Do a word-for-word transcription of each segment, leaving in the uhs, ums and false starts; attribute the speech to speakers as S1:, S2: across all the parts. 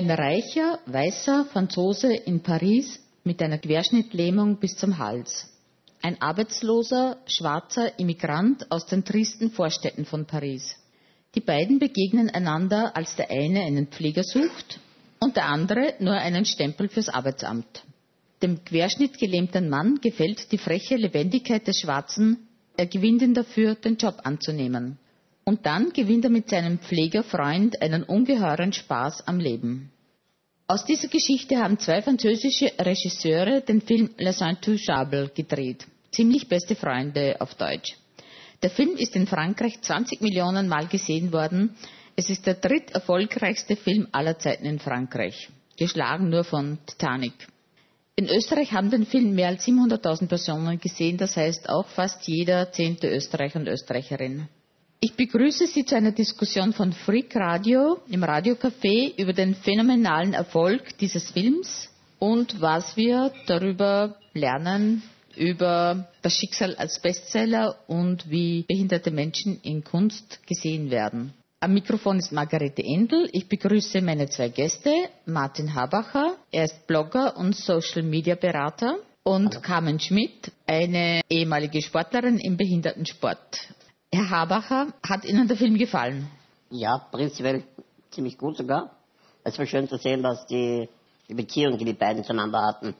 S1: Ein reicher, weißer Franzose in Paris mit einer Querschnittlähmung bis zum Hals. Ein arbeitsloser, schwarzer Immigrant aus den tristen Vorstädten von Paris. Die beiden begegnen einander, als der eine einen Pfleger sucht und der andere nur einen Stempel fürs Arbeitsamt. Dem querschnittgelähmten Mann gefällt die freche Lebendigkeit des Schwarzen, er gewinnt ihn dafür, den Job anzunehmen. Und dann gewinnt er mit seinem Pflegerfreund einen ungeheuren Spaß am Leben. Aus dieser Geschichte haben zwei französische Regisseure den Film Les Intouchables gedreht. Ziemlich beste Freunde auf Deutsch. Der Film ist in Frankreich zwanzig Millionen Mal gesehen worden. Es ist der dritterfolgreichste Film aller Zeiten in Frankreich. Geschlagen nur von Titanic. In Österreich haben den Film mehr als siebenhunderttausend Personen gesehen. Das heißt auch fast jeder zehnte Österreicher und Österreicherin. Ich begrüße Sie zu einer Diskussion von Freak Radio im Radiocafé über den phänomenalen Erfolg dieses Films und was wir darüber lernen über das Schicksal als Bestseller und wie behinderte Menschen in Kunst gesehen werden. Am Mikrofon ist Margarete Endl. Ich begrüße meine zwei Gäste, Martin Habacher, er ist Blogger und Social-Media-Berater, und Hallo. Carmen Schmidt, eine ehemalige Sportlerin im Behindertensport. Herr Habacher, hat Ihnen der Film gefallen?
S2: Ja, prinzipiell ziemlich gut sogar. Es war schön zu sehen, dass die, die Beziehung, die die beiden zueinander hatten,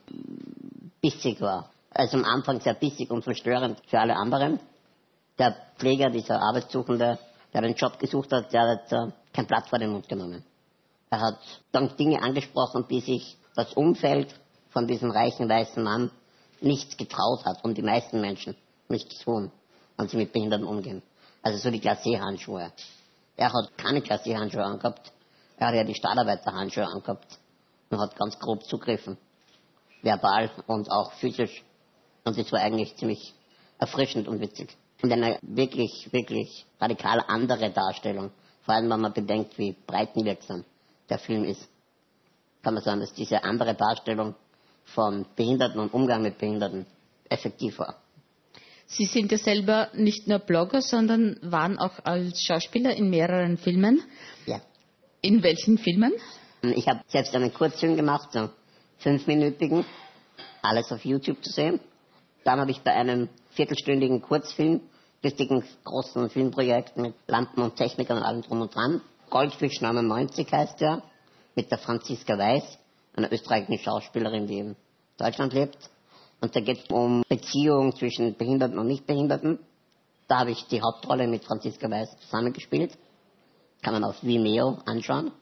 S2: bissig war. Also am Anfang sehr bissig und verstörend für alle anderen. Der Pfleger, dieser Arbeitssuchende, der einen Job gesucht hat, der hat äh, kein Blatt vor den Mund genommen. Er hat dann Dinge angesprochen, die sich das Umfeld von diesem reichen weißen Mann nicht getraut hat und die meisten Menschen nicht tun, wenn sie mit Behinderten umgehen. Also so die Glacé-Handschuhe. Er hat keine Glacé-Handschuhe angehabt, er hat ja die Stahlarbeiter-Handschuhe angehabt und hat ganz grob zugriffen. Verbal und auch physisch. Und das war eigentlich ziemlich erfrischend und witzig. Und eine wirklich, wirklich radikal andere Darstellung, vor allem wenn man bedenkt, wie breitenwirksam der Film ist, kann man sagen, dass diese andere Darstellung von Behinderten und Umgang mit Behinderten effektiv war.
S1: Sie sind ja selber nicht nur Blogger, sondern waren auch als Schauspieler in mehreren Filmen.
S2: Ja.
S1: In welchen Filmen?
S2: Ich habe selbst einen Kurzfilm gemacht, so fünfminütigen, alles auf YouTube zu sehen. Dann habe ich bei einem viertelstündigen Kurzfilm, richtigen großen Filmprojekt mit Lampen und Technikern und allem drum und dran. Goldfisch neunundneunzig heißt der, mit der Franziska Weiß, einer österreichischen Schauspielerin, die in Deutschland lebt. Und da geht es um Beziehungen zwischen Behinderten und Nichtbehinderten. Da habe ich die Hauptrolle mit Franziska Weiß zusammengespielt. Kann man auf Vimeo anschauen.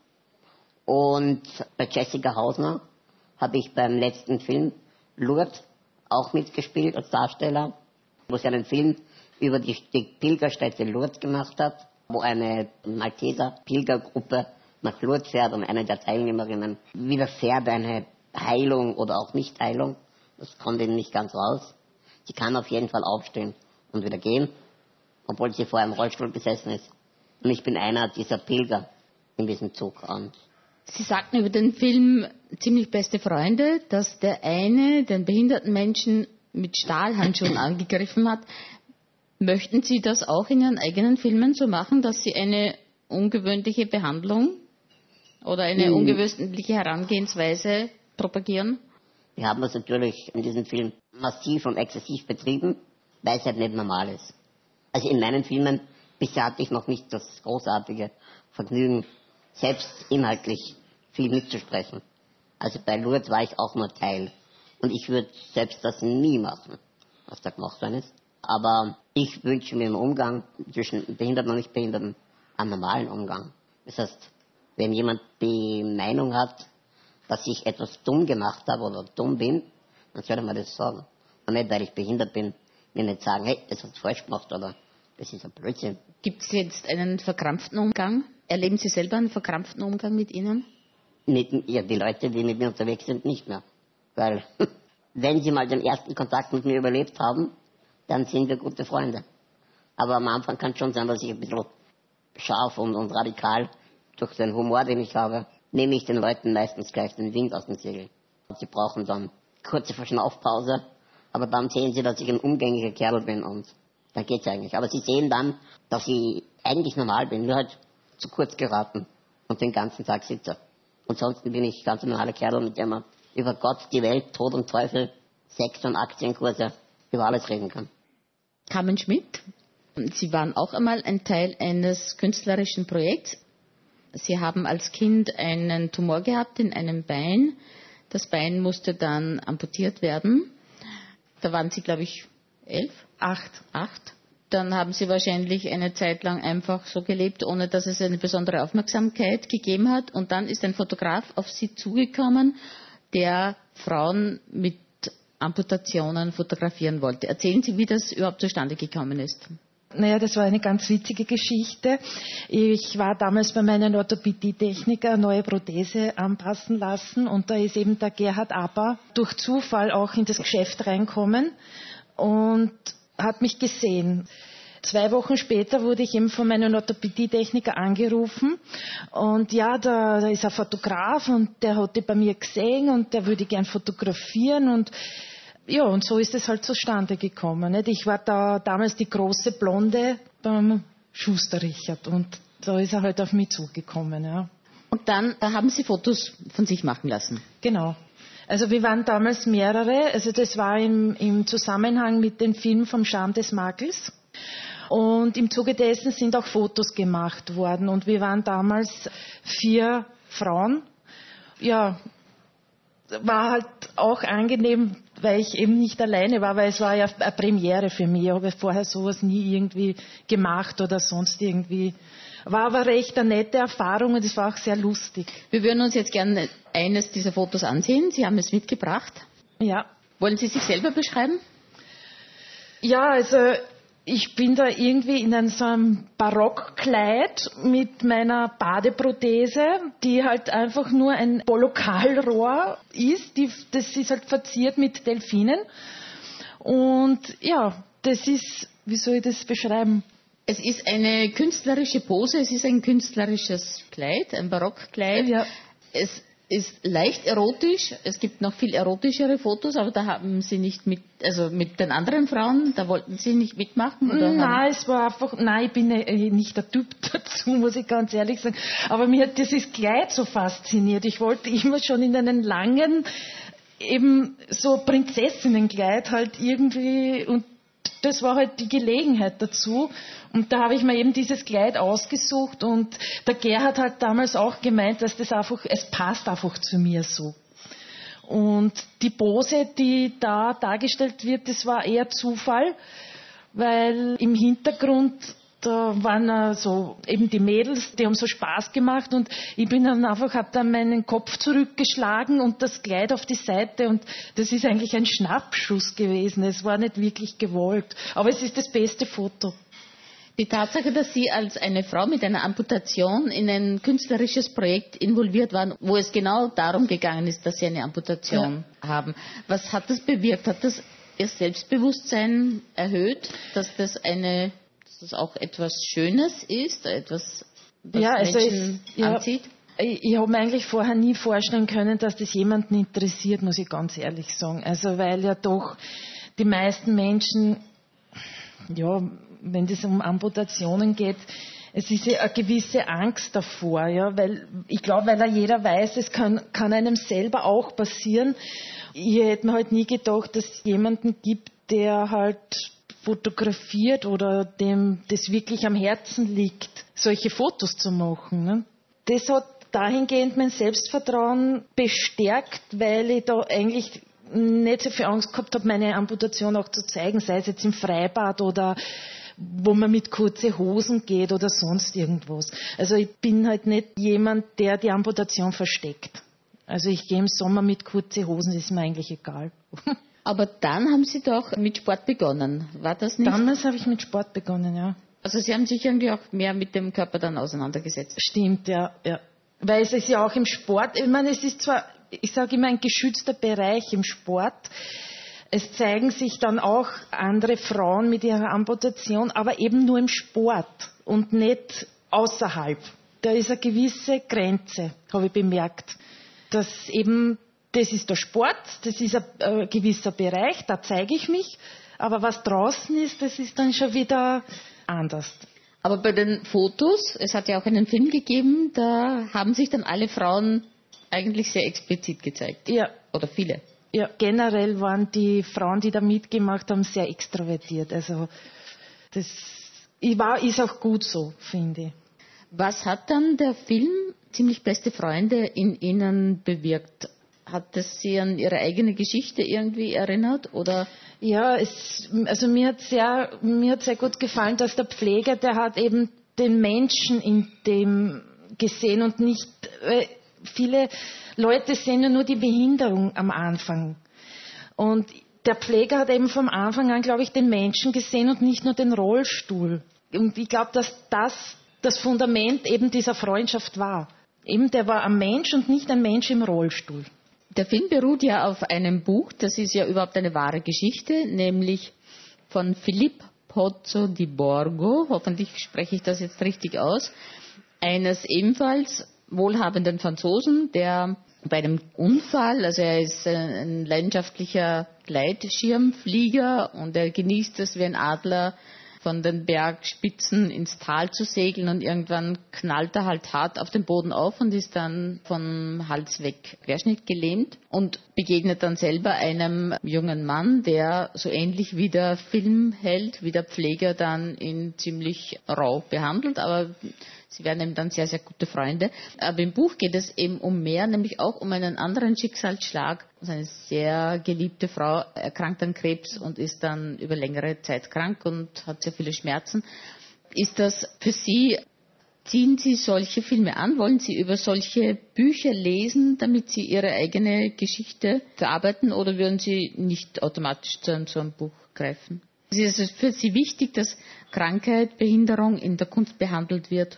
S2: Und bei Jessica Hausner habe ich beim letzten Film Lourdes auch mitgespielt als Darsteller, wo sie einen Film über die, die Pilgerstätte Lourdes gemacht hat, wo eine Malteser Pilgergruppe nach Lourdes fährt und eine der Teilnehmerinnen widerfährt eine Heilung oder auch Nicht-Heilung. Das kommt eben nicht ganz raus. Sie kann auf jeden Fall aufstehen und wieder gehen, obwohl sie vorher im Rollstuhl besessen ist. Und ich bin einer dieser Pilger in diesem Zug. Und
S1: Sie sagten über den Film Ziemlich beste Freunde, dass der eine den behinderten Menschen mit Stahlhandschuhen angegriffen hat. Möchten Sie das auch in Ihren eigenen Filmen so machen, dass Sie eine ungewöhnliche Behandlung oder eine hm. ungewöhnliche Herangehensweise propagieren?
S2: Wir haben das natürlich in diesem Film massiv und exzessiv betrieben, weil es halt nicht normal ist. Also in meinen Filmen bisher hatte ich noch nicht das großartige Vergnügen, selbst inhaltlich viel mitzusprechen. Also bei Lourdes war ich auch nur Teil. Und ich würde selbst das nie machen, was da gemacht worden ist. Aber ich wünsche mir im Umgang zwischen Behinderten und Nichtbehinderten einen normalen Umgang. Das heißt, wenn jemand die Meinung hat, dass ich etwas dumm gemacht habe oder dumm bin, dann soll er mir das sagen. Und nicht, weil ich behindert bin, mir nicht sagen, hey, das hast du falsch gemacht oder das ist ein Blödsinn.
S1: Gibt es jetzt einen verkrampften Umgang? Erleben Sie selber einen verkrampften Umgang mit Ihnen?
S2: Nicht, ja, die Leute, die mit mir unterwegs sind, nicht mehr. Weil, wenn sie mal den ersten Kontakt mit mir überlebt haben, dann sind wir gute Freunde. Aber am Anfang kann es schon sein, dass ich ein bisschen scharf und, und radikal durch den Humor, den ich habe, nehme ich den Leuten meistens gleich den Wind aus den Segeln. Sie brauchen dann kurze Verschnaufpause, aber dann sehen sie, dass ich ein umgänglicher Kerl bin und dann geht's eigentlich. Aber sie sehen dann, dass ich eigentlich normal bin, nur halt zu kurz geraten und den ganzen Tag sitze. Ansonsten bin ich ganz ein normaler Kerl, mit dem man über Gott, die Welt, Tod und Teufel, Sex und Aktienkurse, über alles reden kann.
S1: Carmen Schmidt, Sie waren auch einmal ein Teil eines künstlerischen Projekts. Sie haben als Kind einen Tumor gehabt in einem Bein. Das Bein musste dann amputiert werden. Da waren Sie, glaube ich, elf?
S3: Acht.
S1: Acht. Dann haben Sie wahrscheinlich eine Zeit lang einfach so gelebt, ohne dass es eine besondere Aufmerksamkeit gegeben hat. Und dann ist ein Fotograf auf Sie zugekommen, der Frauen mit Amputationen fotografieren wollte. Erzählen Sie, wie das überhaupt zustande gekommen ist.
S3: Naja, das war eine ganz witzige Geschichte. Ich war damals bei meinem Orthopädie-Techniker eine neue Prothese anpassen lassen und da ist eben der Gerhard Aber durch Zufall auch in das Geschäft reinkommen und hat mich gesehen. Zwei Wochen später wurde ich eben von meinem Orthopädie-Techniker angerufen und ja, da, da ist ein Fotograf und der hat die bei mir gesehen und der würde gern fotografieren und ja, und so ist es halt zustande gekommen. Nicht? Ich war da damals die große Blonde beim Schuster Richard und da ist er halt auf mich zugekommen. Ja.
S1: Und dann haben Sie Fotos von sich machen lassen?
S3: Genau. Also wir waren damals mehrere, also das war im, im Zusammenhang mit dem Film vom Charme des Makels. Und im Zuge dessen sind auch Fotos gemacht worden und wir waren damals vier Frauen. Ja, war halt auch angenehm, weil ich eben nicht alleine war, weil es war ja eine Premiere für mich. Ich habe vorher sowas nie irgendwie gemacht oder sonst irgendwie. War aber recht eine nette Erfahrung und es war auch sehr lustig.
S1: Wir würden uns jetzt gerne eines dieser Fotos ansehen. Sie haben es mitgebracht.
S3: Ja.
S1: Wollen Sie sich selber beschreiben?
S3: Ja, also ich bin da irgendwie in einem, so einem Barockkleid mit meiner Badeprothese, die halt einfach nur ein Bolokalrohr ist. Die, das ist halt verziert mit Delfinen. Und ja, das ist, wie soll ich das beschreiben?
S1: Es ist eine künstlerische Pose, es ist ein künstlerisches Kleid, ein Barockkleid.
S3: Ja.
S1: Es ist leicht erotisch, es gibt noch viel erotischere Fotos, aber da haben Sie nicht mit, also mit den anderen Frauen, da wollten Sie nicht mitmachen? Oder
S3: nein, es war einfach, nein, ich bin nicht der Typ dazu, muss ich ganz ehrlich sagen. Aber mir hat dieses Kleid so fasziniert. Ich wollte immer schon in einen langen, eben so Prinzessinnenkleid halt irgendwie, und das war halt die Gelegenheit dazu. Und da habe ich mir eben dieses Kleid ausgesucht und der Gerhard hat damals auch gemeint, dass das einfach, es passt einfach zu mir so. Und die Pose, die da dargestellt wird, das war eher Zufall, weil im Hintergrund, da waren so eben die Mädels, die haben so Spaß gemacht und ich bin dann einfach, habe dann meinen Kopf zurückgeschlagen und das Kleid auf die Seite und das ist eigentlich ein Schnappschuss gewesen. Es war nicht wirklich gewollt, aber es ist das beste Foto.
S1: Die Tatsache, dass Sie als eine Frau mit einer Amputation in ein künstlerisches Projekt involviert waren, wo es genau darum gegangen ist, dass Sie eine Amputation ja. haben. Was hat das bewirkt? Hat das Ihr Selbstbewusstsein erhöht, dass das eine, dass das auch etwas Schönes ist, etwas, was
S3: ja, also
S1: Menschen
S3: es, ja,
S1: anzieht?
S3: Ich, ich habe mir eigentlich vorher nie vorstellen können, dass das jemanden interessiert, muss ich ganz ehrlich sagen. Also weil ja doch die meisten Menschen, ja, wenn es um Amputationen geht, es ist ja eine gewisse Angst davor, ja, weil ich glaube, weil ja jeder weiß, es kann, kann einem selber auch passieren. Ich hätte mir halt nie gedacht, dass es jemanden gibt, der halt fotografiert oder dem das wirklich am Herzen liegt, solche Fotos zu machen. Ne? Das hat dahingehend mein Selbstvertrauen bestärkt, weil ich da eigentlich nicht so viel Angst gehabt habe, meine Amputation auch zu zeigen, sei es jetzt im Freibad oder wo man mit kurzen Hosen geht oder sonst irgendwas. Also ich bin halt nicht jemand, der die Amputation versteckt. Also ich gehe im Sommer mit kurzen Hosen, das ist mir eigentlich egal.
S1: Aber dann haben Sie doch mit Sport begonnen, war das nicht?
S3: Damals habe ich mit Sport begonnen, ja.
S1: Also Sie haben sich irgendwie auch mehr mit dem Körper dann auseinandergesetzt.
S3: Stimmt, ja, ja. Weil es ist ja auch im Sport, ich meine, es ist zwar, ich sage immer, ein geschützter Bereich im Sport. Es zeigen sich dann auch andere Frauen mit ihrer Amputation, aber eben nur im Sport und nicht außerhalb. Da ist eine gewisse Grenze, habe ich bemerkt. Dass eben, das ist der Sport, das ist ein, ein gewisser Bereich, da zeige ich mich, aber was draußen ist, das ist dann schon wieder anders.
S1: Aber bei den Fotos, es hat ja auch einen Film gegeben, da haben sich dann alle Frauen eigentlich sehr explizit gezeigt.
S3: Ja.
S1: Oder viele.
S3: Ja, generell waren die Frauen, die da mitgemacht haben, sehr extrovertiert. Also das war, ist auch gut so, finde ich.
S1: Was hat dann der Film Ziemlich beste Freunde in Ihnen bewirkt? Hat das Sie an Ihre eigene Geschichte irgendwie erinnert? Oder?
S3: Ja, es, also mir hat sehr, mir hat sehr gut gefallen, dass der Pfleger, der hat eben den Menschen in dem gesehen und nicht, äh, viele Leute sehen ja nur die Behinderung am Anfang. Und der Pfleger hat eben vom Anfang an, glaube ich, den Menschen gesehen und nicht nur den Rollstuhl. Und ich glaube, dass das das Fundament eben dieser Freundschaft war. Eben, der war ein Mensch und nicht ein Mensch im Rollstuhl.
S1: Der Film beruht ja auf einem Buch, das ist ja überhaupt eine wahre Geschichte, nämlich von Philippe Pozzo di Borgo, hoffentlich spreche ich das jetzt richtig aus, eines ebenfalls wohlhabenden Franzosen, der bei einem Unfall, also er ist ein leidenschaftlicher Gleitschirmflieger und er genießt es wie ein Adler, von den Bergspitzen ins Tal zu segeln und irgendwann knallt er halt hart auf den Boden auf und ist dann vom Hals weg querschnittgelähmt und begegnet dann selber einem jungen Mann, der so ähnlich wie der Filmheld, wie der Pfleger dann ihn ziemlich rau behandelt, aber sie werden eben dann sehr, sehr gute Freunde. Aber im Buch geht es eben um mehr, nämlich auch um einen anderen Schicksalsschlag. Also eine sehr geliebte Frau erkrankt an Krebs und ist dann über längere Zeit krank und hat sehr viele Schmerzen. Ist das für Sie, ziehen Sie solche Filme an? Wollen Sie über solche Bücher lesen, damit Sie Ihre eigene Geschichte verarbeiten, oder würden Sie nicht automatisch zu einem, so einem Buch greifen? Ist es für Sie wichtig, dass Krankheit, Behinderung in der Kunst behandelt wird?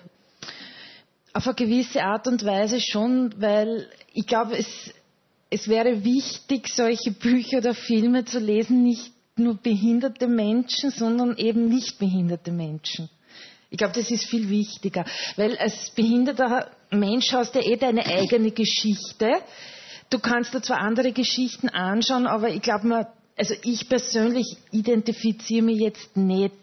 S3: Auf eine gewisse Art und Weise schon, weil ich glaube, es, es wäre wichtig, solche Bücher oder Filme zu lesen, nicht nur behinderte Menschen, sondern eben nicht behinderte Menschen. Ich glaube, das ist viel wichtiger, weil als behinderter Mensch hast du eh deine eigene Geschichte. Du kannst da zwar andere Geschichten anschauen, aber ich glaube, also ich persönlich identifiziere mich jetzt nicht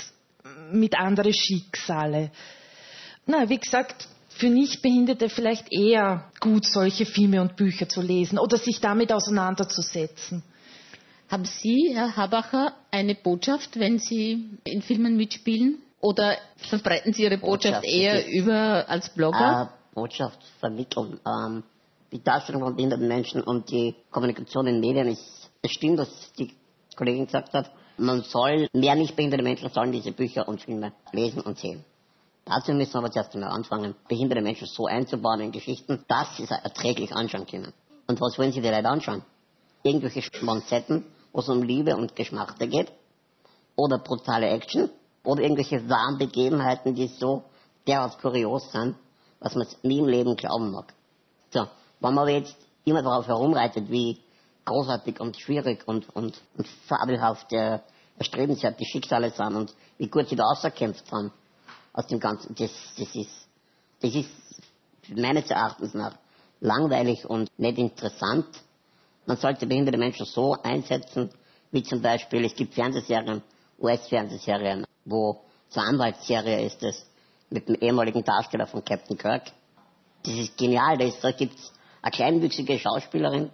S3: mit anderen Schicksale. Na, wie gesagt, für Nichtbehinderte vielleicht eher gut, solche Filme und Bücher zu lesen oder sich damit auseinanderzusetzen.
S1: Haben Sie, Herr Habacher, eine Botschaft, wenn Sie in Filmen mitspielen? Oder verbreiten Sie Ihre Botschaft, Botschaft eher über als Blogger?
S2: Äh, Botschaft vermitteln. Ähm, die Darstellung von behinderten Menschen und die Kommunikation in Medien ist, es stimmt, was die Kollegin gesagt hat. Man soll, mehr nicht behinderte Menschen sollen diese Bücher und Filme lesen und sehen. Dazu müssen wir aber zuerst einmal anfangen, behinderte Menschen so einzubauen in Geschichten, dass sie es erträglich anschauen können. Und was wollen Sie die Leute anschauen? Irgendwelche Schmonzetten, wo es um Liebe und Geschmachte geht? Oder brutale Action? Oder irgendwelche wahren Begebenheiten, die so derart kurios sind, was man nie im Leben glauben mag. So, wenn man aber jetzt immer darauf herumreitet, wie großartig und schwierig und, und, und fabelhaft äh, erstrebenswert die Schicksale sind und wie gut sie da rausgekämpft haben aus dem Ganzen, das, das ist, das ist meines Erachtens nach langweilig und nicht interessant. Man sollte behinderte Menschen so einsetzen, wie zum Beispiel, es gibt Fernsehserien, U S-Fernsehserien, wo so eine Anwaltsserie ist es, mit dem ehemaligen Darsteller von Captain Kirk. Das ist genial, da, da gibt es eine kleinwüchsige Schauspielerin,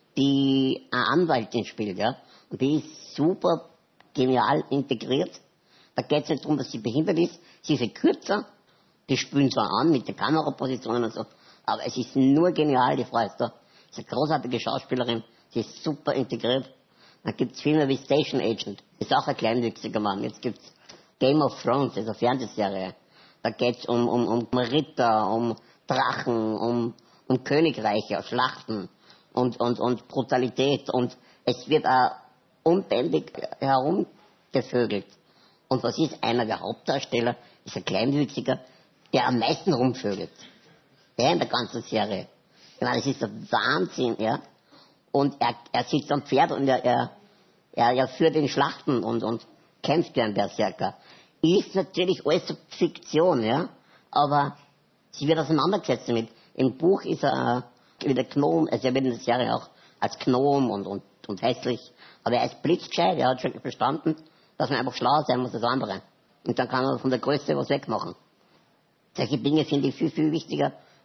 S2: die eine Anwaltin spielt, ja, und die ist super genial integriert. Da geht es nicht darum, dass sie behindert ist, sie ist ja kürzer, die spielen zwar an mit der Kameraposition und so, aber es ist nur genial, die Frau ist da, ist eine großartige Schauspielerin, sie ist super integriert. Dann gibt es Filme wie Station Agent, ist auch ein kleinwüchsiger Mann. Jetzt gibt es Game of Thrones, das ist eine Fernsehserie. Da geht es um, um, um Ritter, um Drachen, um, um Königreiche, Schlachten und, und, und Brutalität. Und es wird auch unbändig herumgevögelt. Und was ist? Einer der Hauptdarsteller ist ein Kleinwüchsiger, der am meisten rumvögelt. Ja, in der ganzen Serie. Ich meine, das ist der Wahnsinn, ja. Und er, er sitzt am Pferd und er, er, er, er führt in Schlachten und, und kämpft wie ein Berserker. Ist natürlich alles so Fiktion, ja. Aber sie wird auseinandergesetzt damit. Im Buch ist er äh, wie der Gnom, also er wird in der Serie auch als Gnom und, und, und hässlich. Aber er ist blitzgescheit, er hat schon verstanden, dass man einfach schlauer sein muss als andere. Und dann kann man von der Größe was wegmachen. Solche Dinge finde ich viel, viel wichtiger,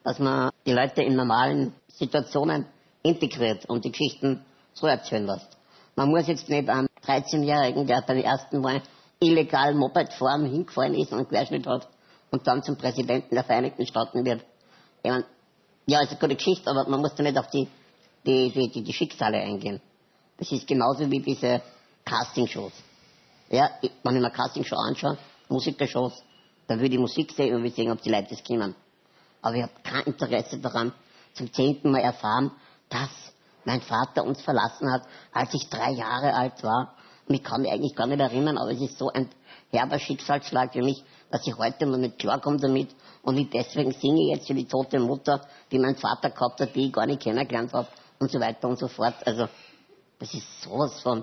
S2: dass man die Leute in normalen Situationen integriert und die Geschichten so erzählen lässt. Man muss jetzt nicht einem dreizehnjährigen, der beim ersten Mal illegal Mopedfahren hingefallen ist und einen Querschnitt hat und dann zum Präsidenten der Vereinigten Staaten wird. Ich meine, ja, ist eine gute Geschichte, aber man muss da nicht auf die, die, die, die, die Schicksale eingehen. Das ist genauso wie diese Castingshows. Ja, ich, wenn ich mir Castingshow anschaue, Musikershows, dann will ich Musik sehen und will sehen, ob die Leute das kennen. Aber ich habe kein Interesse daran, zum zehnten Mal erfahren, dass mein Vater uns verlassen hat, als ich drei Jahre alt war. Und ich kann mich eigentlich gar nicht erinnern, aber es ist so ein herber Schicksalsschlag für mich, dass ich heute mal nicht klarkomme damit und ich deswegen singe ich jetzt für die tote Mutter, die mein Vater gehabt hat, die ich gar nicht kennengelernt habe und so weiter und so fort. Also, das ist sowas von,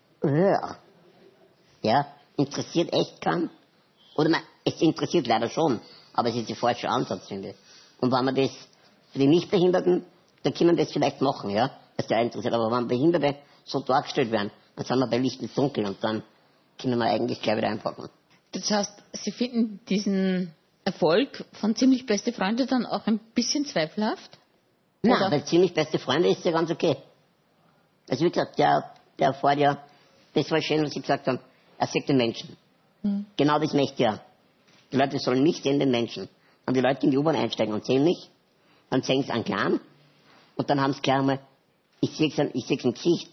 S2: ja, interessiert echt keinen. Oder man, es interessiert leider schon, aber es ist der falsche Ansatz, finde ich. Und wenn man das für die Nichtbehinderten, da können wir das vielleicht machen, ja, dass der interessiert. Aber wenn Behinderte so dargestellt werden, dann sind wir bei Licht und Dunkel und dann können wir eigentlich gleich wieder einpacken.
S1: Das heißt, Sie finden diesen Erfolg von Ziemlich beste Freunde dann auch ein bisschen zweifelhaft?
S2: Nein, Oder? Weil Ziemlich beste Freunde ist ja ganz okay. Also wie gesagt, der, der fährt ja, das war schön, was Sie gesagt haben, er sieht den Menschen. Hm. Genau das möchte er. Die Leute sollen mich sehen, den Menschen. Wenn die Leute in die U-Bahn einsteigen und sehen mich, dann sehen sie einen Clan und dann haben sie gleich einmal, ich sehe es ich seh's im Gesicht.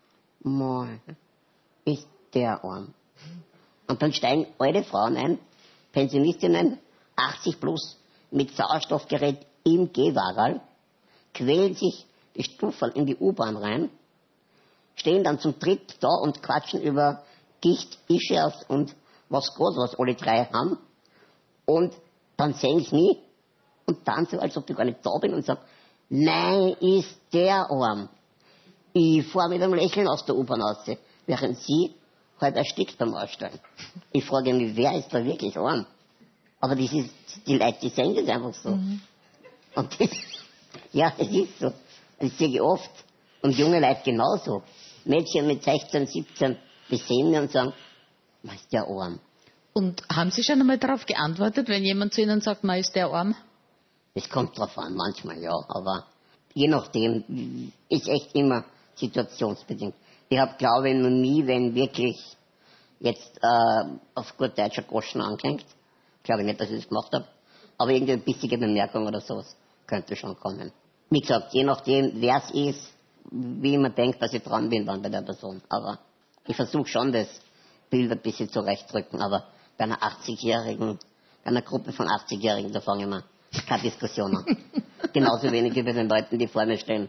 S2: Mal, ist der arm. Und dann steigen alte Frauen ein, Pensionistinnen, achtzig plus, mit Sauerstoffgerät im Gehwagerl, quälen sich die Stufen in die U-Bahn rein, stehen dann zum Dritt da und quatschen über Gicht, Ischers und was Gott, was alle drei haben. Und dann sehen sie mich und dann so, als ob ich gar nicht da bin und sagen, nein, ist der arm. Ich fahre mit einem Lächeln aus der U-Bahn raus, während sie halt erstickt beim Ausstellen. Ich frage mich, wer ist da wirklich arm? Aber das ist, die Leute, die sehen das einfach so. Mhm. Und das, ja, es ist so. Das sehe ich oft. Und junge Leute genauso. Mädchen mit sechzehn, siebzehn, die sehen mir und sagen, was ist der arm?
S1: Und haben Sie schon einmal darauf geantwortet, wenn jemand zu Ihnen sagt, man ist der arm?
S2: Es kommt drauf an, manchmal ja, aber je nachdem ist echt immer situationsbedingt. Ich habe, glaube ich, noch nie, wenn wirklich jetzt äh, auf gut Deutsch ein Groschen angehängt, glaube ich nicht, dass ich das gemacht habe, aber irgendeine bissige Bemerkung oder sowas könnte schon kommen. Wie gesagt, je nachdem, wer es ist, wie man denkt, dass ich dran bin dann bei der Person. Aber ich versuche schon, das Bild ein bisschen zurechtrücken, aber bei einer achtzigjährigen, bei einer Gruppe von achtzigjährigen, da fange ich mal keine Diskussion an. Genauso wenig wie bei den Leuten, die vor mir stehen.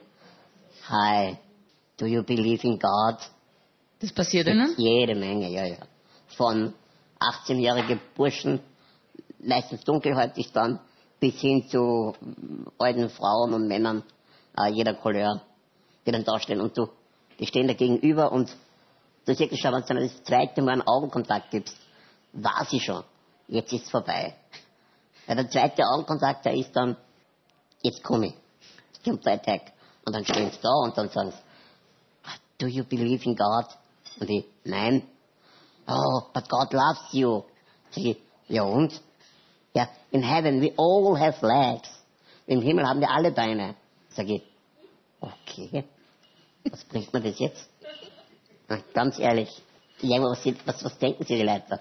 S2: Hi, do you believe in God?
S1: Das passiert Ihnen?
S2: Jede Menge, ja, ja. Von achtzehnjährigen Burschen, meistens dunkelhäutig dann, bis hin zu alten Frauen und Männern, äh, jeder Couleur, die dann da stehen und du, die stehen da gegenüber und du siehst schon, wenn du dann das zweite Mal einen Augenkontakt gibst, weiß ich schon, jetzt ist es vorbei. Weil der zweite Augenkontakt, der ist dann, jetzt komme ich, es kommt weit weg. Und dann stehen sie da und dann sagen sie, do you believe in God? Und ich, nein. Oh, but God loves you. Sag ich, ja und? Ja, in heaven we all have legs. Im Himmel haben wir alle Beine. Sag ich, okay, was bringt mir das jetzt? Na, ganz ehrlich, ja, was, was, was denken Sie die Leute?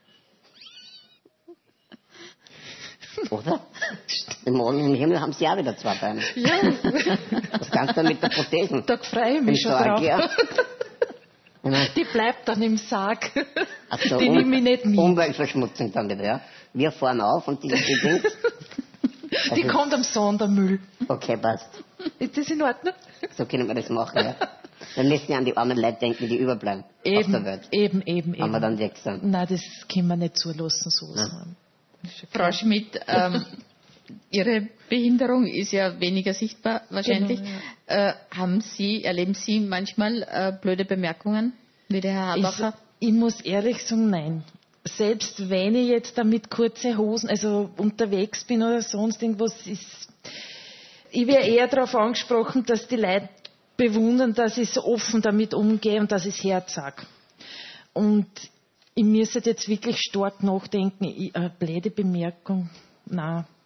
S2: Oder? Im, Im Himmel haben sie auch wieder zwei Beine.
S3: Ja.
S2: Was kannst du mit der Prothesen?
S3: Da freue ich mich schon drauf. Die bleibt dann im Sarg.
S2: Also
S3: die
S2: um,
S3: nehme ich nicht mit.
S2: Umweltverschmutzung dann wieder, ja. Wir fahren auf und die, die Dings.
S3: Also, die kommt am Sondermüll.
S2: Okay, passt.
S3: Ist das in Ordnung?
S2: So können wir das machen, ja. Dann müssen wir an die armen Leute denken, die überbleiben
S3: eben,
S2: auf der Welt.
S3: Eben, eben, eben.
S2: Haben wir dann weg sind.
S3: Nein, das können wir nicht zulassen, so was. Ja.
S1: Frau Schmidt, ähm, Ihre Behinderung ist ja weniger sichtbar wahrscheinlich.
S3: Genau, ja.
S1: äh, haben Sie, erleben Sie manchmal äh, blöde Bemerkungen, wie der Herr Harbacher?
S3: Ich, ich muss ehrlich sagen, nein. Selbst wenn ich jetzt da mit kurzen Hosen, also unterwegs bin oder sonst irgendwas, ist, ich werde eher darauf angesprochen, dass die Leute bewundern, dass ich so offen damit umgehe und dass ich es Herz sage. Und ich müsste jetzt wirklich stark nachdenken, ich, eine blöde Bemerkung, nein.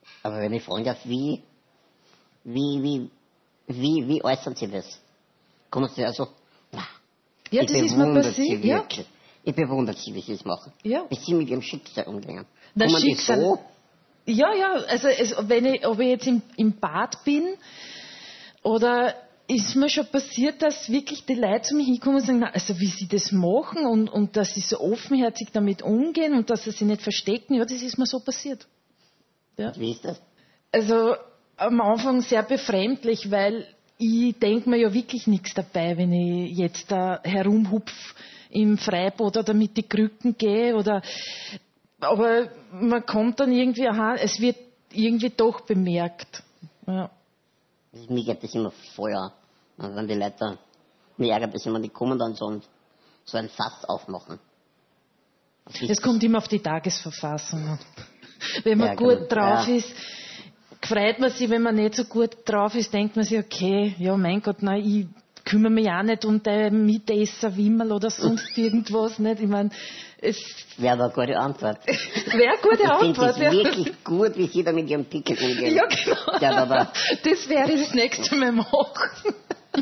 S2: Aber wenn ich fragen darf, wie, wie, wie, wie, wie äußern Sie das? Kommen Sie also, na,
S3: Ja,
S2: ich
S3: das ist mir
S2: bewundere
S3: passiert,
S2: Sie
S3: ja.
S2: wirklich. Ich bewundere Sie, wie Sie es machen.
S3: Ja.
S2: Wie Sie mit Ihrem Schicksal umgehen.
S3: Das
S2: Kommen die
S3: Schicksal-
S2: so?
S3: Ja, ja, also es, wenn ich, ob ich jetzt im, im Bad bin oder ist mir schon passiert, dass wirklich die Leute zu mir hinkommen und sagen, na, also wie sie das machen und, und dass sie so offenherzig damit umgehen und dass sie sich nicht verstecken, ja, das ist mir so passiert. Ja.
S2: Wie ist das?
S3: Also am Anfang sehr befremdlich, weil ich denke mir ja wirklich nichts dabei, wenn ich jetzt da herumhupf im Freibad oder mit die Krücken gehe oder aber man kommt dann irgendwie, aha, es wird irgendwie doch bemerkt. Ja.
S2: Also, mir geht das immer voll an. Und wenn die Leute dann, mir ärgert das immer, die kommen dann so, ein, so ein Fass aufmachen. Das ist-
S3: Es kommt immer auf die Tagesverfassung an. Wenn man
S2: Ja,
S3: gut
S2: genau.
S3: drauf
S2: Ja.
S3: ist, freut man sich, wenn man nicht so gut drauf ist, denkt man sich, okay, ja mein Gott, nein, ich kümmere mich auch nicht um den Mitesser Wimmel oder sonst irgendwas. Nicht? Ich meine, es
S2: Wäre aber eine gute Antwort.
S3: wäre eine gute
S2: Ich finde
S3: Antwort.
S2: es
S3: Ja.
S2: wirklich gut, wie Sie da mit Ihrem Pickel umgehen.
S3: Ja, genau.
S2: Ja, aber
S3: Das werde ich das nächste Mal machen.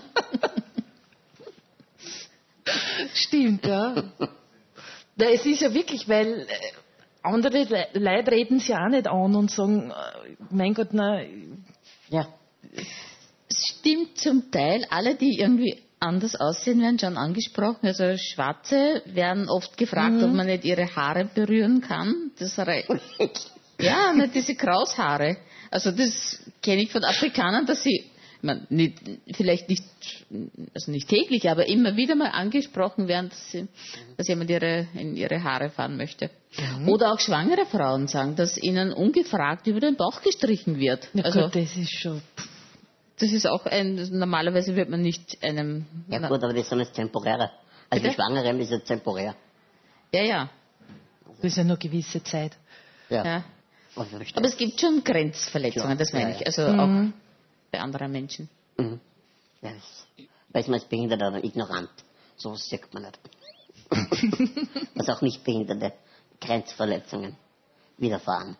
S3: Stimmt, ja. Na, es ist ja wirklich, weil äh, andere Le- Leute reden sich auch nicht an und sagen, äh, mein Gott, nein,
S2: ja,
S1: Es stimmt zum Teil, alle, die irgendwie anders aussehen, werden schon angesprochen. Also Schwarze werden oft gefragt,
S3: Mhm.
S1: ob man nicht ihre Haare berühren kann. Das rei- ja, nicht diese Kraushaare. Also das kenne ich von Afrikanern, dass sie, ich meine, nicht, vielleicht nicht, also nicht täglich, aber immer wieder mal angesprochen werden, dass, sie, dass jemand ihre, in ihre Haare fahren möchte. Oder auch schwangere Frauen sagen, dass ihnen ungefragt über den Bauch gestrichen wird.
S3: ja
S1: Also
S3: Gott, das ist schon.
S1: das ist auch ein, normalerweise wird man nicht einem,
S2: ja
S1: na-
S2: gut, aber das ist alles temporäre. Also die
S1: Bitte?
S2: Schwangeren ist ja temporär.
S1: ja, ja,
S3: Das ist ja nur gewisse Zeit.
S2: Ja.
S1: ja.
S2: Also, ich verstehe.
S1: Aber es gibt schon Grenzverletzungen,
S2: Ja,
S1: das meine
S2: ja,
S1: ich,
S2: ja.
S1: also
S3: Mhm.
S1: auch bei anderen Menschen.
S2: Mhm. Ja, das weiß man als Behinderter oder ignorant. So sieht man nicht. Was auch nicht Behinderte Grenzverletzungen widerfahren.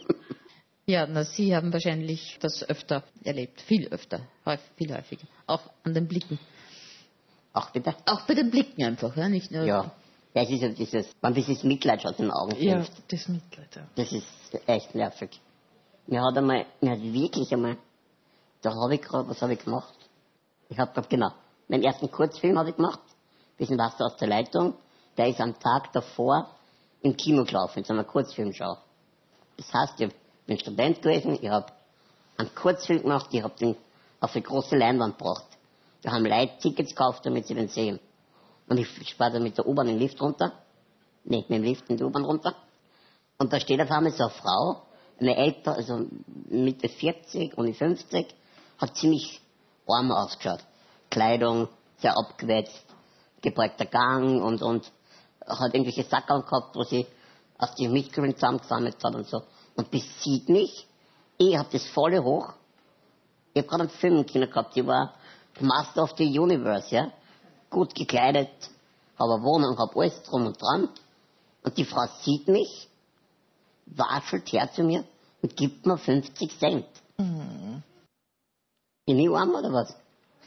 S1: Ja, na, Sie haben wahrscheinlich das öfter erlebt, viel öfter, häufig, viel häufiger. Auch an den Blicken.
S2: Auch bitte?
S1: Auch bei den Blicken einfach, ja, nicht nur.
S2: Ja. Ja, es ist ja dieses, wenn dieses Mitleid aus den Augen
S3: Ja,
S2: hilft.
S3: das Mitleid, ja.
S2: Das ist echt nervig. Mir hat einmal, mir hat wirklich einmal, da habe ich gerade, was habe ich gemacht? Ich habe gerade, genau, meinen ersten Kurzfilm habe ich gemacht, bisschen Wasser aus der Leitung, der ist am Tag davor im Kino gelaufen, in so einer Kurzfilmschau. Das heißt, ich bin Student gewesen, ich habe einen Kurzfilm gemacht, ich habe den auf eine große Leinwand gebracht. Wir haben Leute Tickets gekauft, damit sie den sehen. Und ich war da mit der U-Bahn in den Lift runter, nee, mit dem Lift in die U-Bahn runter. Und da steht auf einmal so eine Frau, eine ältere, also Mitte vierzig, um die fünfzig, hat ziemlich arm ausgeschaut. Kleidung, sehr abgewetzt, geprägter Gang und, und hat irgendwelche Sackerl gehabt, wo sie aus den Mitgrün zusammengesammelt hat und so. Und die sieht mich, ich hab das volle hoch. Ich hab gerade einen Film im Kino gehabt, ich war Master of the Universe, ja. Gut gekleidet, habe eine Wohnung, habe alles drum und dran. Und die Frau sieht mich, waschelt her zu mir und gibt mir fünfzig Cent.
S3: Mhm.
S2: Bin ich arm oder was?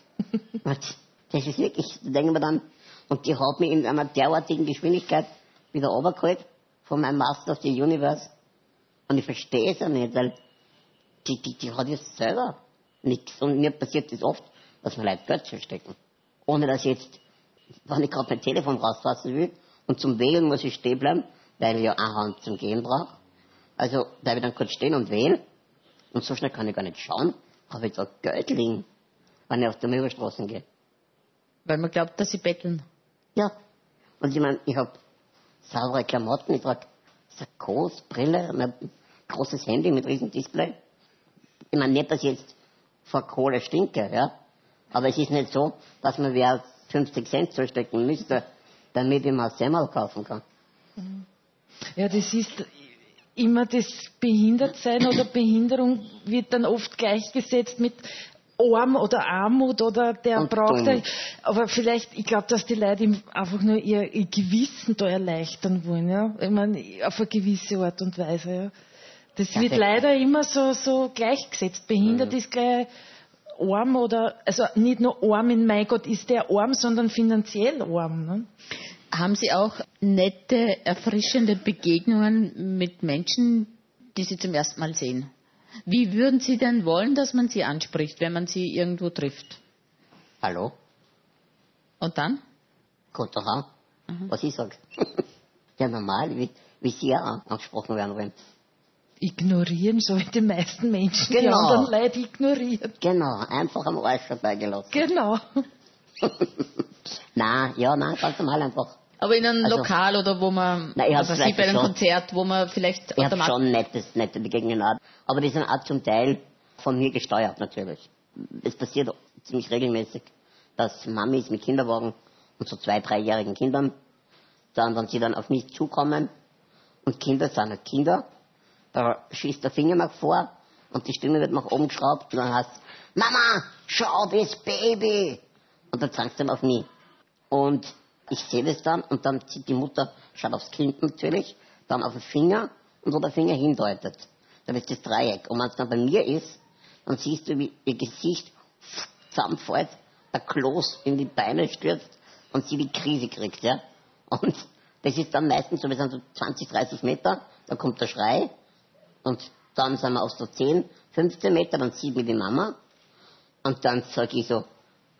S2: Und das ist wirklich, da denken wir dann, und die hat mich in einer derartigen Geschwindigkeit wieder runtergeholt von meinem Master of the Universe. Und ich verstehe es ja nicht, weil die, die, die hat ja selber nichts. Und mir passiert das oft, dass mir Leute Geld verstecken. Ohne dass ich jetzt, wenn ich gerade mein Telefon rausfassen will und zum Wählen muss ich stehen bleiben, weil ich ja eine Hand zum Gehen brauche. Also bleibe ich dann kurz stehen und wähle. Und so schnell kann ich gar nicht schauen, habe ich da Geld liegen, wenn ich auf der Möbelstraße gehe.
S1: Weil man glaubt, dass sie betteln.
S2: Ja. Und ich meine, ich habe saubere Klamotten, ich trage Sakos, Brille, ein großes Handy mit riesen Display. Ich meine nicht, dass ich jetzt vor Kohle stinke, ja. Aber es ist nicht so, dass man wer fünfzig Cent zustecken müsste, damit ich mal Semmel kaufen kann.
S3: Ja, das ist immer das Behindertsein oder Behinderung wird dann oft gleichgesetzt mit Arm oder Armut oder der
S2: Und
S3: braucht
S2: dumm.
S3: er. Aber vielleicht, ich glaube, dass die Leute ihm einfach nur ihr, ihr Gewissen da erleichtern wollen, ja. Ich meine, auf eine gewisse Art und Weise, ja. Das wird leider immer so, so gleichgesetzt. Behindert ist gleich arm oder, also nicht nur arm in mein Gott, ist der arm, sondern finanziell arm. Ne?
S1: Haben Sie auch nette, erfrischende Begegnungen mit Menschen, die Sie zum ersten Mal sehen? Wie würden Sie denn wollen, dass man sie anspricht, wenn man sie irgendwo trifft?
S2: Hallo?
S1: Und dann?
S2: Kommt doch an, mhm. was ich sage. Ja, normal, wie, wie Sie auch angesprochen werden wollen.
S3: Ignorieren, so wie die meisten Menschen
S2: genau.
S3: die anderen Leute ignorieren.
S2: Genau, einfach am Arsch vorbeigelassen.
S3: Genau.
S2: Nein, ja, nein, ganz normal einfach.
S1: Aber in einem
S2: also,
S1: Lokal oder wo man,
S2: nein,
S1: also Sie bei einem schon, Konzert, wo man vielleicht
S2: ich habe schon nettes, nette Begegnungen gehabt, aber die sind auch zum Teil von mir gesteuert natürlich. Es passiert ziemlich regelmäßig, dass Mamis mit Kinderwagen und so zwei-, dreijährigen Kindern, dann, wenn sie dann auf mich zukommen und Kinder sind halt Kinder, da schießt der Finger nach vor und die Stimme wird nach oben geschraubt und dann heißt es, Mama, schau das Baby! Und dann zeigt es dann auf mich. Und ich sehe das dann und dann zieht die Mutter, schaut aufs Kind natürlich, dann auf den Finger und wo der Finger hindeutet. Dann ist das Dreieck. Und wenn es dann bei mir ist, dann siehst du, wie ihr Gesicht zusammenfällt, der Kloß in die Beine stürzt und sie die Krise kriegt. Ja? Und das ist dann meistens so, wir sind so zwanzig, dreißig Meter, dann kommt der Schrei und dann sind wir auf so zehn, fünfzehn Meter, dann sieht mich die Mama und dann sage ich so,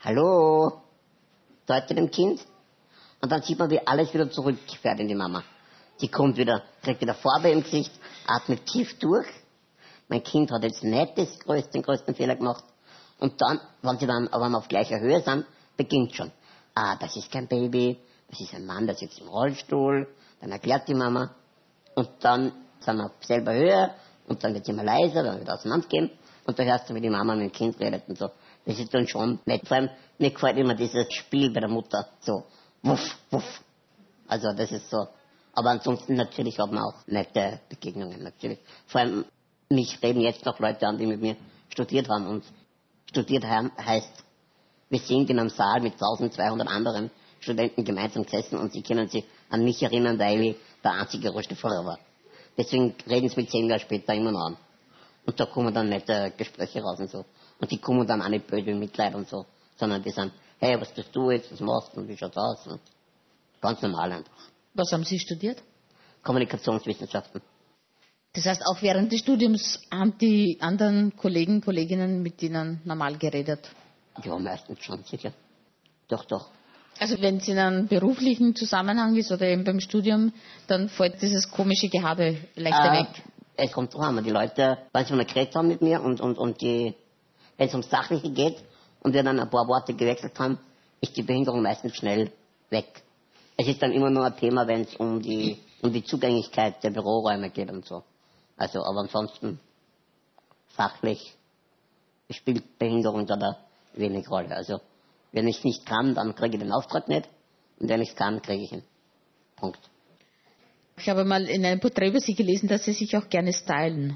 S2: hallo, deute dem Kind. Und dann sieht man, wie alles wieder zurückfährt in die Mama. Sie kommt wieder, kriegt wieder Farbe im Gesicht, atmet tief durch. Mein Kind hat jetzt nicht das größte, den größten Fehler gemacht. Und dann, wenn sie dann aber auf gleicher Höhe sind, beginnt schon. Ah, das ist kein Baby, das ist ein Mann, der sitzt im Rollstuhl. Dann erklärt die Mama. Und dann sind wir auf selber Höhe und dann wird es immer leiser, dann wird auseinandergehen. Und da hörst du, wie die Mama mit dem Kind redet und so. Das ist dann schon nett. Vor allem, mir gefällt immer dieses Spiel bei der Mutter. So, wuff, wuff. Also das ist so. Aber ansonsten natürlich hat man auch nette Begegnungen, natürlich. Vor allem, mich reden jetzt noch Leute an, die mit mir studiert haben. Und studiert haben heißt, wir sind in einem Saal mit zwölfhundert anderen Studenten gemeinsam gesessen und sie können sich an mich erinnern, weil ich der einzige Rollstuhlfahrer war. Deswegen reden sie mich zehn Jahre später immer noch an. Und da kommen dann nette Gespräche raus und so. Und die kommen dann auch nicht böse mit Mitleid und so, sondern die sagen, hey, was tust du jetzt, was machst du und wie schaut's aus? Und ganz normal einfach.
S1: Was haben Sie studiert?
S2: Kommunikationswissenschaften.
S1: Das heißt, auch während des Studiums haben die anderen Kollegen, Kolleginnen mit Ihnen normal geredet?
S2: Ja, meistens schon, sicher. Doch, doch.
S1: Also wenn es in einem beruflichen Zusammenhang ist oder eben beim Studium, dann fällt dieses komische Gehabe leichter
S2: äh,
S1: weg.
S2: Es kommt drauf an, die Leute, weil sie mal geredet haben mit mir und, und, und die, wenn es ums Sachliche geht und wir dann ein paar Worte gewechselt haben, ist die Behinderung meistens schnell weg. Es ist dann immer nur ein Thema, wenn es um die, um die Zugänglichkeit der Büroräume geht und so. Also, aber ansonsten fachlich spielt Behinderung da, da wenig Rolle. Also, wenn ich es nicht kann, dann kriege ich den Auftrag nicht. Und wenn ich es kann, kriege ich ihn. Punkt.
S1: Ich habe mal in einem Porträt über Sie gelesen, dass Sie sich auch gerne stylen.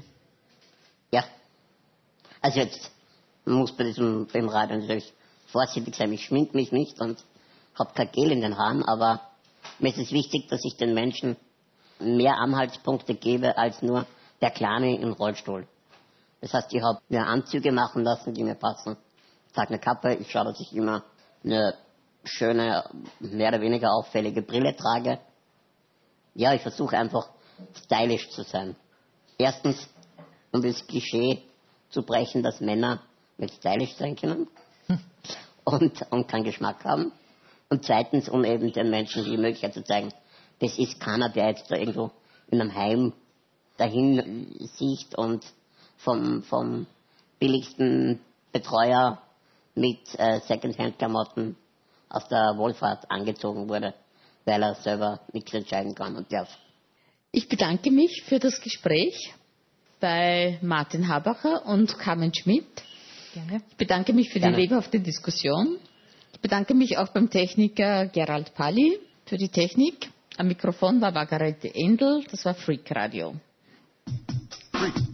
S2: Ja. Also jetzt, man muss bei diesem beim Radio natürlich vorsichtig sein. Ich schmink mich nicht und habe kein Gel in den Haaren, aber mir ist es wichtig, dass ich den Menschen mehr Anhaltspunkte gebe als nur der Kleine im Rollstuhl. Das heißt, ich habe mir Anzüge machen lassen, die mir passen. Ich trage eine Kappe, ich schaue, dass ich immer eine schöne, mehr oder weniger auffällige Brille trage. Ja, ich versuche einfach stylisch zu sein. Erstens, um das Klischee zu brechen, dass Männer nicht stylisch sein können und, und keinen Geschmack haben. Und zweitens, um eben den Menschen die Möglichkeit zu zeigen, das ist keiner, der jetzt da irgendwo in einem Heim dahin sieht und vom, vom billigsten Betreuer mit äh, Secondhand-Klamotten aus der Wohlfahrt angezogen wurde, weil er selber nichts entscheiden kann und darf.
S1: Ich bedanke mich für das Gespräch bei Martin Habacher und Carmen Schmidt. Gerne. Ich bedanke mich für Gerne. die lebhafte Diskussion. Ich bedanke mich auch beim Techniker Gerald Palli für die Technik. Am Mikrofon war Margarete Endl, das war Freak Radio. Freak.